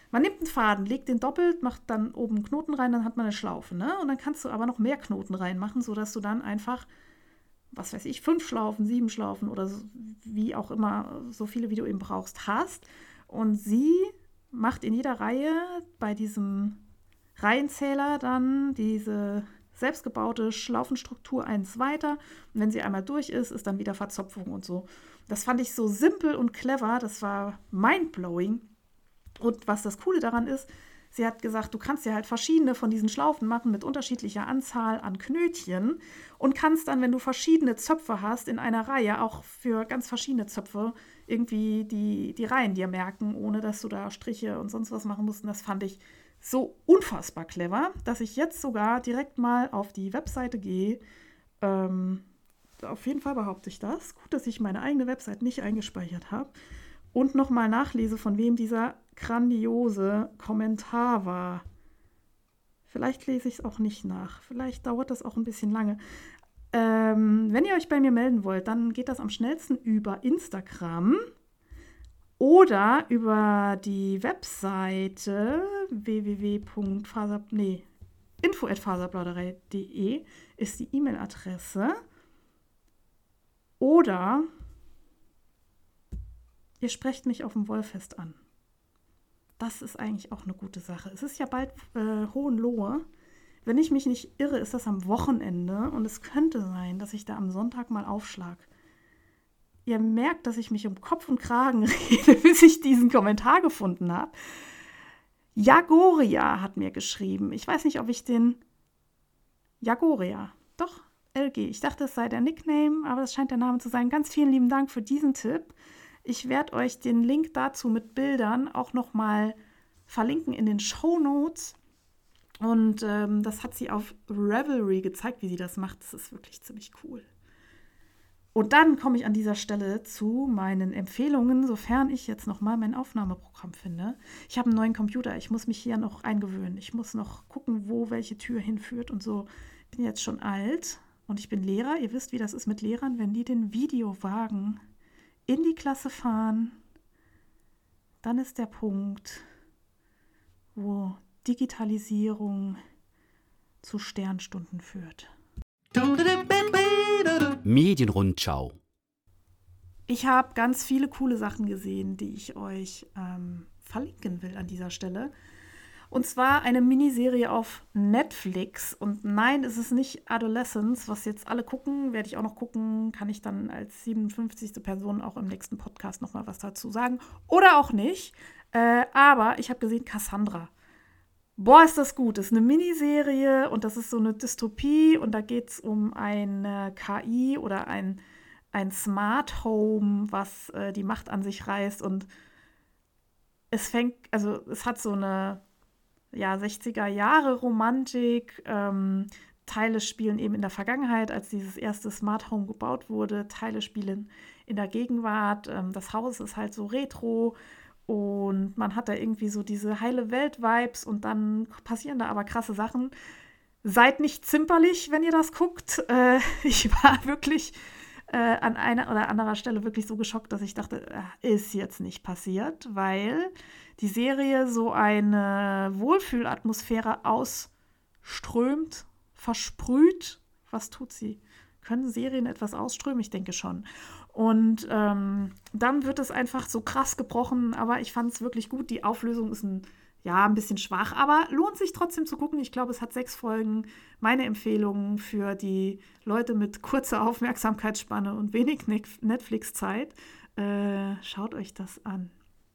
Man nimmt einen Faden, legt den doppelt, macht dann oben einen Knoten rein, dann hat man eine Schlaufe, ne? Und dann kannst du aber noch mehr Knoten reinmachen, sodass du dann einfach, was weiß ich, fünf Schlaufen, sieben Schlaufen oder so, wie auch immer, so viele, wie du eben brauchst, hast. Und sie macht in jeder Reihe bei diesem Reihenzähler dann diese selbstgebaute Schlaufenstruktur eins weiter. Und wenn sie einmal durch ist, ist dann wieder Verzopfung und so. Das fand ich so simpel und clever, das war mindblowing. Und was das Coole daran ist, sie hat gesagt, du kannst ja halt verschiedene von diesen Schlaufen machen mit unterschiedlicher Anzahl an Knötchen und kannst dann, wenn du verschiedene Zöpfe hast, in einer Reihe auch für ganz verschiedene Zöpfe irgendwie die, die Reihen dir merken, ohne dass du da Striche und sonst was machen musst. Und das fand ich so unfassbar clever, dass ich jetzt sogar direkt mal auf die Webseite gehe. Ähm, auf jeden Fall behaupte ich das. Gut, dass ich meine eigene Webseite nicht eingespeichert habe. Und nochmal nachlese, von wem dieser grandiose Kommentar war. Vielleicht lese ich es auch nicht nach. Vielleicht dauert das auch ein bisschen lange. Ähm, wenn ihr euch bei mir melden wollt, dann geht das am schnellsten über Instagram oder über die Webseite w w w punkt faser nee, info at faserplauderei punkt de ist die E-Mail-Adresse. Oder ihr sprecht mich auf dem Wollfest an. Das ist eigentlich auch eine gute Sache. Es ist ja bald äh, Hohenlohe. Wenn ich mich nicht irre, ist das am Wochenende und es könnte sein, dass ich da am Sonntag mal aufschlag. Ihr merkt, dass ich mich um Kopf und Kragen rede, bis ich diesen Kommentar gefunden habe. Jagoria hat mir geschrieben. Ich weiß nicht, ob ich den... Jagoria. Doch, L G. Ich dachte, es sei der Nickname, aber das scheint der Name zu sein. Ganz vielen lieben Dank für diesen Tipp. Ich werde euch den Link dazu mit Bildern auch nochmal verlinken in den Shownotes. Und ähm, das hat sie auf Ravelry gezeigt, wie sie das macht. Das ist wirklich ziemlich cool. Und dann komme ich an dieser Stelle zu meinen Empfehlungen, sofern ich jetzt nochmal mein Aufnahmeprogramm finde. Ich habe einen neuen Computer, ich muss mich hier noch eingewöhnen. Ich muss noch gucken, wo welche Tür hinführt und so. Ich bin jetzt schon alt und ich bin Lehrer. Ihr wisst, wie das ist mit Lehrern, wenn die den Videowagen in die Klasse fahren, dann ist der Punkt, wo Digitalisierung zu Sternstunden führt.
Medienrundschau.
Ich habe ganz viele coole Sachen gesehen, die ich euch ähm, verlinken will an dieser Stelle. Und zwar eine Miniserie auf Netflix. Und nein, es ist nicht Adolescence, was jetzt alle gucken. Werde ich auch noch gucken. Kann ich dann als siebenundfünfzigste Person auch im nächsten Podcast noch mal was dazu sagen. Oder auch nicht. Äh, aber ich habe gesehen Cassandra. Boah, ist das gut. Das ist eine Miniserie und das ist so eine Dystopie. Und da geht es um eine K I oder ein, ein Smart Home, was äh, die Macht an sich reißt. Und es fängt, also es hat so eine ja, sechziger Jahre Romantik. Ähm, Teile spielen eben in der Vergangenheit, als dieses erste Smart Home gebaut wurde. Teile spielen in der Gegenwart. Ähm, das Haus ist halt so retro und man hat da irgendwie so diese heile Welt-Vibes und dann passieren da aber krasse Sachen. Seid nicht zimperlich, wenn ihr das guckt. Äh, ich war wirklich äh, an einer oder anderer Stelle wirklich so geschockt, dass ich dachte, äh, ist jetzt nicht passiert, weil die Serie so eine Wohlfühlatmosphäre ausströmt, versprüht. Was tut sie? Können Serien etwas ausströmen? Ich denke schon. Und ähm, dann wird es einfach so krass gebrochen, aber ich fand es wirklich gut. Die Auflösung ist ein, ja, ein bisschen schwach, aber lohnt sich trotzdem zu gucken. Ich glaube, es hat sechs Folgen. Meine Empfehlung für die Leute mit kurzer Aufmerksamkeitsspanne und wenig Netflix-Zeit. Äh, schaut euch das an.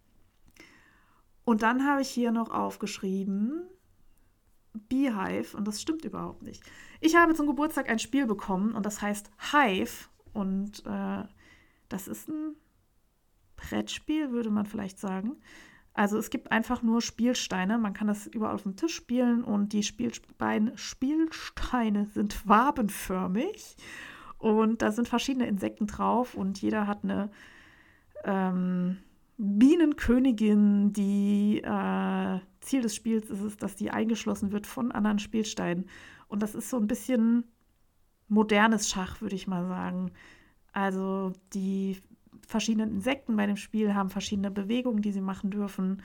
Und dann habe ich hier noch aufgeschrieben, Beehive, und das stimmt überhaupt nicht. Ich habe zum Geburtstag ein Spiel bekommen und das heißt Hive und äh, das ist ein Brettspiel, würde man vielleicht sagen. Also es gibt einfach nur Spielsteine, man kann das überall auf dem Tisch spielen und die Spielsteine, Spielsteine sind wabenförmig und da sind verschiedene Insekten drauf und jeder hat eine ähm, Bienenkönigin, die äh, Ziel des Spiels ist es, dass die eingeschlossen wird von anderen Spielsteinen. Und das ist so ein bisschen modernes Schach, würde ich mal sagen. Also die verschiedenen Insekten bei dem Spiel haben verschiedene Bewegungen, die sie machen dürfen.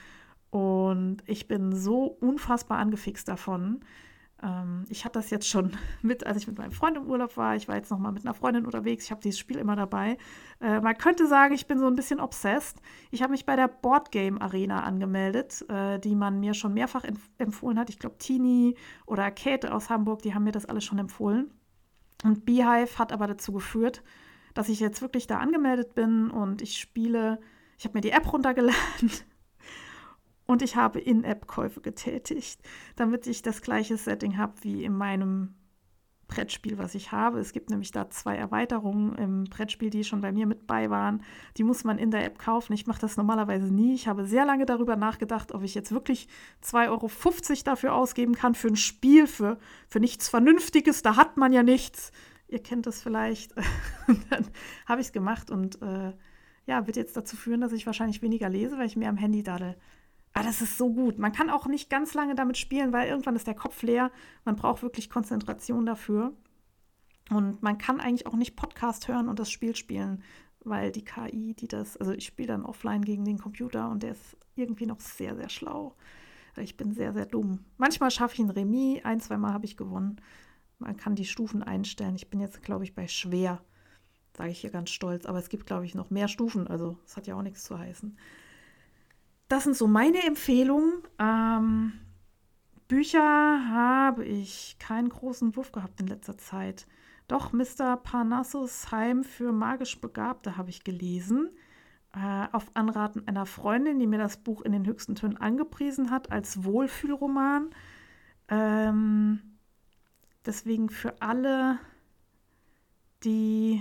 Und ich bin so unfassbar angefixt davon. Ähm, ich hatte das jetzt schon mit, als ich mit meinem Freund im Urlaub war. Ich war jetzt nochmal mit einer Freundin unterwegs. Ich habe dieses Spiel immer dabei. Äh, man könnte sagen, ich bin so ein bisschen obsessed. Ich habe mich bei der Boardgame Arena angemeldet, äh, die man mir schon mehrfach empf- empfohlen hat. Ich glaube, Tini oder Käthe aus Hamburg, die haben mir das alles schon empfohlen. Und Beehive hat aber dazu geführt, dass ich jetzt wirklich da angemeldet bin und ich spiele. Ich habe mir die App runtergeladen. Und ich habe In-App-Käufe getätigt, damit ich das gleiche Setting habe wie in meinem Brettspiel, was ich habe. Es gibt nämlich da zwei Erweiterungen im Brettspiel, die schon bei mir mit bei waren. Die muss man in der App kaufen. Ich mache das normalerweise nie. Ich habe sehr lange darüber nachgedacht, ob ich jetzt wirklich zwei Euro fünfzig dafür ausgeben kann für ein Spiel, für, für nichts Vernünftiges. Da hat man ja nichts. Ihr kennt das vielleicht. Und dann habe ich es gemacht und äh, ja, wird jetzt dazu führen, dass ich wahrscheinlich weniger lese, weil ich mehr am Handy daddel. Aber das ist so gut. Man kann auch nicht ganz lange damit spielen, weil irgendwann ist der Kopf leer. Man braucht wirklich Konzentration dafür. Und man kann eigentlich auch nicht Podcast hören und das Spiel spielen, weil die K I, die das, also ich spiele dann offline gegen den Computer und der ist irgendwie noch sehr, sehr schlau. Ich bin sehr, sehr dumm. Manchmal schaffe ich ein Remis, ein, zwei Mal habe ich gewonnen. Man kann die Stufen einstellen. Ich bin jetzt, glaube ich, bei schwer, sage ich hier ganz stolz. Aber es gibt, glaube ich, noch mehr Stufen. Also das hat ja auch nichts zu heißen. Das sind so meine Empfehlungen. Ähm, Bücher habe ich keinen großen Wurf gehabt in letzter Zeit. Doch Mister Parnassus Heim für magisch Begabte habe ich gelesen. Äh, auf Anraten einer Freundin, die mir das Buch in den höchsten Tönen angepriesen hat, als Wohlfühlroman. Ähm, deswegen für alle, die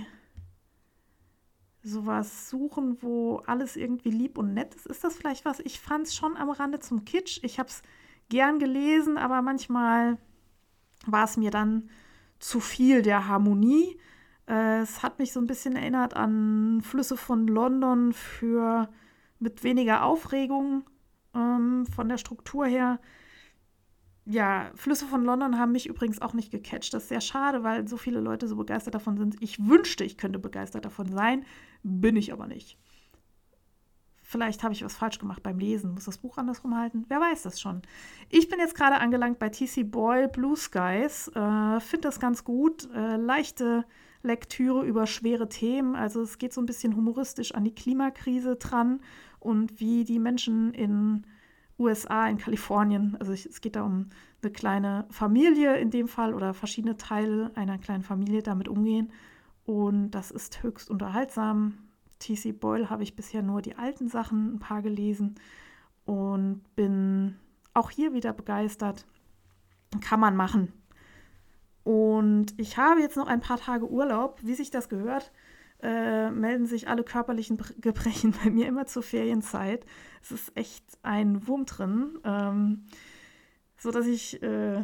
sowas suchen, wo alles irgendwie lieb und nett ist, ist das vielleicht was? Ich fand es schon am Rande zum Kitsch. Ich habe es gern gelesen, aber manchmal war es mir dann zu viel der Harmonie. Äh, es hat mich so ein bisschen erinnert an Flüsse von London für mit weniger Aufregung ähm, von der Struktur her. Ja, Flüsse von London haben mich übrigens auch nicht gecatcht. Das ist sehr schade, weil so viele Leute so begeistert davon sind. Ich wünschte, ich könnte begeistert davon sein, bin ich aber nicht. Vielleicht habe ich was falsch gemacht beim Lesen. Muss das Buch andersrum halten? Wer weiß das schon. Ich bin jetzt gerade angelangt bei T C Boyle, Blue Skies. Äh, Finde das ganz gut. Äh, leichte Lektüre über schwere Themen. Also es geht so ein bisschen humoristisch an die Klimakrise dran und wie die Menschen in U S A, in Kalifornien, also es geht da um eine kleine Familie in dem Fall oder verschiedene Teile einer kleinen Familie damit umgehen. Und das ist höchst unterhaltsam. T C Boyle habe ich bisher nur die alten Sachen ein paar gelesen und bin auch hier wieder begeistert. Kann man machen. Und ich habe jetzt noch ein paar Tage Urlaub. Wie sich das gehört, äh, melden sich alle körperlichen Gebrechen bei mir immer zur Ferienzeit. Es ist echt ein Wurm drin, ähm, so dass ich, äh,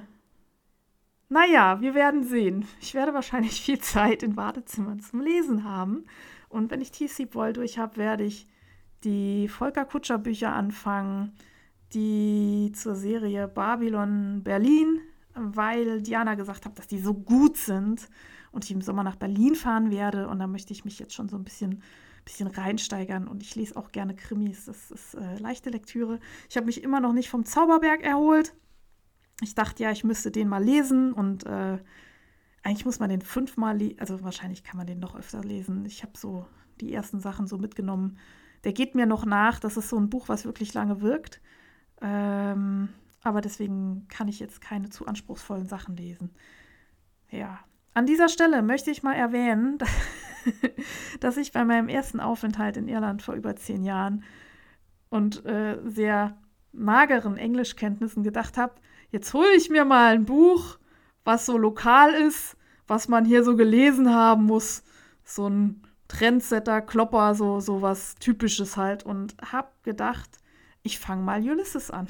naja, wir werden sehen. Ich werde wahrscheinlich viel Zeit in Wartezimmern zum Lesen haben. Und wenn ich T C Boyle durch habe, werde ich die Volker Kutscher Bücher anfangen, die zur Serie Babylon Berlin, weil Diana gesagt hat, dass die so gut sind und ich im Sommer nach Berlin fahren werde. Und da möchte ich mich jetzt schon so ein bisschen, bisschen reinsteigern. Und ich lese auch gerne Krimis. Das ist äh, leichte Lektüre. Ich habe mich immer noch nicht vom Zauberberg erholt. Ich dachte ja, ich müsste den mal lesen. Und äh, eigentlich muss man den fünfmal lesen. Also wahrscheinlich kann man den noch öfter lesen. Ich habe so die ersten Sachen so mitgenommen. Der geht mir noch nach. Das ist so ein Buch, was wirklich lange wirkt. Ähm, aber deswegen kann ich jetzt keine zu anspruchsvollen Sachen lesen. Ja. An dieser Stelle möchte ich mal erwähnen, dass ich bei meinem ersten Aufenthalt in Irland vor über zehn Jahren und äh, sehr mageren Englischkenntnissen gedacht habe, jetzt hole ich mir mal ein Buch, was so lokal ist, was man hier so gelesen haben muss. So ein Trendsetter, Klopper, so, so was Typisches halt. Und habe gedacht, ich fange mal Ulysses an.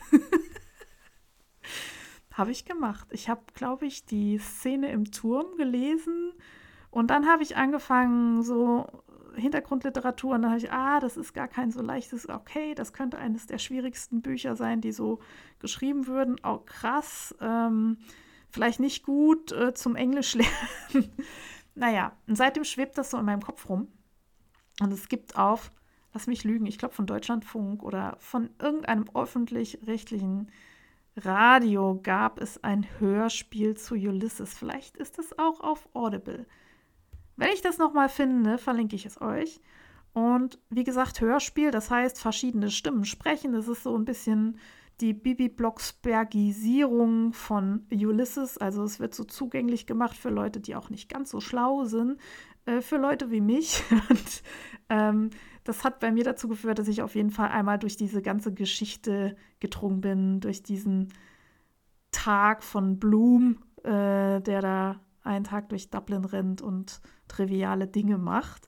Habe ich gemacht. Ich habe, glaube ich, die Szene im Turm gelesen und dann habe ich angefangen, so Hintergrundliteratur und dann habe ich, ah, das ist gar kein so leichtes, okay, das könnte eines der schwierigsten Bücher sein, die so geschrieben würden. Oh, krass, ähm, vielleicht nicht gut äh, zum Englisch lernen. Naja, und seitdem schwebt das so in meinem Kopf rum und es gibt auf lass mich lügen, ich glaube von Deutschlandfunk oder von irgendeinem öffentlich-rechtlichen Radio gab es ein Hörspiel zu Ulysses. Vielleicht ist es auch auf Audible. Wenn ich das nochmal finde, verlinke ich es euch. Und wie gesagt, Hörspiel, das heißt verschiedene Stimmen sprechen. Das ist so ein bisschen die Bibi Blocksbergisierung von Ulysses. Also es wird so zugänglich gemacht für Leute, die auch nicht ganz so schlau sind, äh, für Leute wie mich. Und ähm, das hat bei mir dazu geführt, dass ich auf jeden Fall einmal durch diese ganze Geschichte gedrungen bin, durch diesen Tag von Bloom, äh, der da einen Tag durch Dublin rennt und triviale Dinge macht.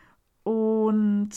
Und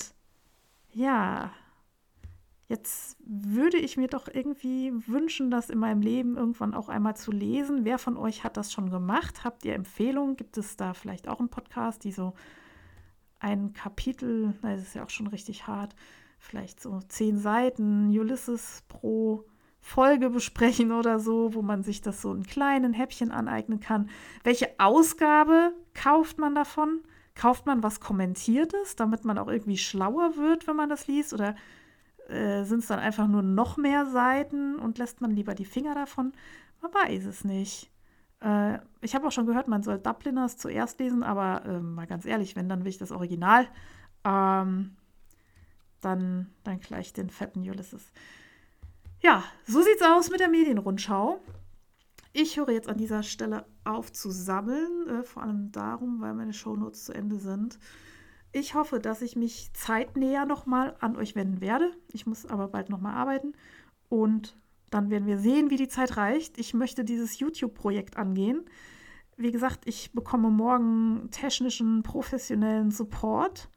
ja, jetzt würde ich mir doch irgendwie wünschen, das in meinem Leben irgendwann auch einmal zu lesen. Wer von euch hat das schon gemacht? Habt ihr Empfehlungen? Gibt es da vielleicht auch einen Podcast, die so ein Kapitel, na, das ist ja auch schon richtig hart, vielleicht so zehn Seiten Ulysses pro Folge besprechen oder so, wo man sich das so in kleinen Häppchen aneignen kann. Welche Ausgabe kauft man davon? Kauft man was Kommentiertes, damit man auch irgendwie schlauer wird, wenn man das liest? Oder äh, sind es dann einfach nur noch mehr Seiten und lässt man lieber die Finger davon? Man weiß es nicht. Äh, ich habe auch schon gehört, man soll Dubliners zuerst lesen, aber äh, mal ganz ehrlich, wenn, dann will ich das Original. Ähm, dann, dann gleich den fetten Ulysses. Ja, so sieht's aus mit der Medienrundschau. Ich höre jetzt an dieser Stelle auf zu sammeln, äh, vor allem darum, weil meine Shownotes zu Ende sind. Ich hoffe, dass ich mich zeitnäher nochmal an euch wenden werde. Ich muss aber bald nochmal arbeiten und dann werden wir sehen, wie die Zeit reicht. Ich möchte dieses YouTube-Projekt angehen. Wie gesagt, ich bekomme morgen technischen, professionellen Support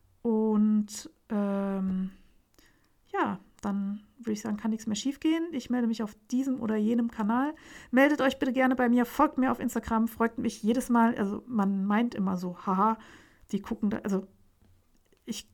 und ähm, ja, dann würde ich sagen, kann nichts mehr schief gehen. Ich melde mich auf diesem oder jenem Kanal. Meldet euch bitte gerne bei mir, folgt mir auf Instagram, freut mich jedes Mal. Also man meint immer so, haha, die gucken da, also ich,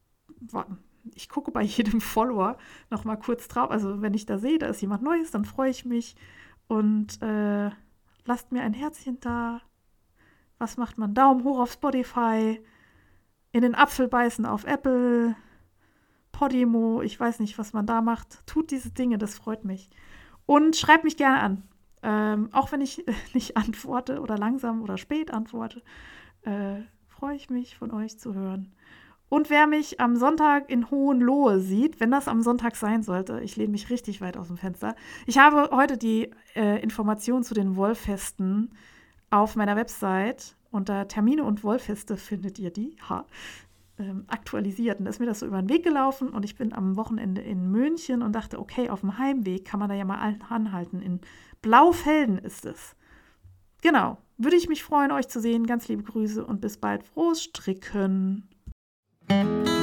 ich gucke bei jedem Follower noch mal kurz drauf. Also wenn ich da sehe, da ist jemand Neues, dann freue ich mich. Und äh, lasst mir ein Herzchen da. Was macht man? Daumen hoch auf Spotify, in den Apfel beißen auf Apple, Podimo, ich weiß nicht, was man da macht. Tut diese Dinge, das freut mich. Und schreibt mich gerne an. Ähm, auch wenn ich äh, nicht antworte oder langsam oder spät antworte, äh, freue ich mich, von euch zu hören. Und wer mich am Sonntag in Hohenlohe sieht, wenn das am Sonntag sein sollte, ich lehne mich richtig weit aus dem Fenster. Ich habe heute die äh, Informationen zu den Wollfesten auf meiner Website. Unter Termine und Wollfeste findet ihr die. Ha. Ähm, aktualisiert. Und da ist mir das so über den Weg gelaufen und ich bin am Wochenende in München und dachte, okay, auf dem Heimweg kann man da ja mal anhalten. In Blaufelden ist es. Genau. Würde ich mich freuen, euch zu sehen. Ganz liebe Grüße und bis bald. Frohes Stricken.